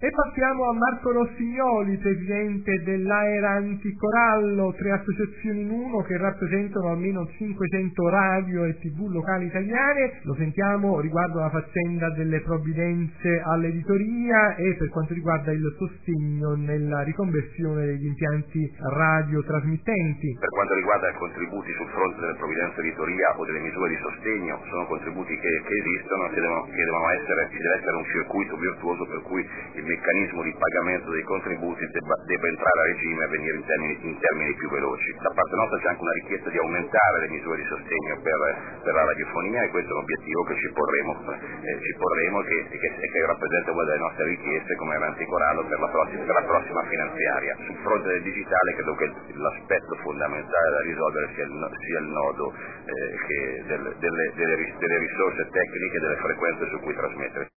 E passiamo a Marco Rossignoli, presidente dell'Aera Anticorallo, 3 associazioni in uno che rappresentano almeno 500 radio e TV locali italiane. Lo sentiamo riguardo la faccenda delle provvidenze all'editoria e per quanto riguarda il sostegno nella riconversione degli impianti radiotrasmittenti. Per quanto riguarda i contributi sul fronte delle provvidenze editoria o delle misure di sostegno, sono contributi che esistono, che devono essere, ci deve essere un circuito virtuoso per cui il meccanismo di pagamento dei contributi debba entrare a regime e avvenire in termini più veloci. Da parte nostra c'è anche una richiesta di aumentare le misure di sostegno per la radiofonia e questo è un obiettivo che ci porremo e che rappresenta una delle nostre richieste come Anticorallo per la prossima finanziaria. Sul fronte del digitale credo che l'aspetto fondamentale da risolvere sia il nodo delle risorse tecniche e delle frequenze su cui trasmettere.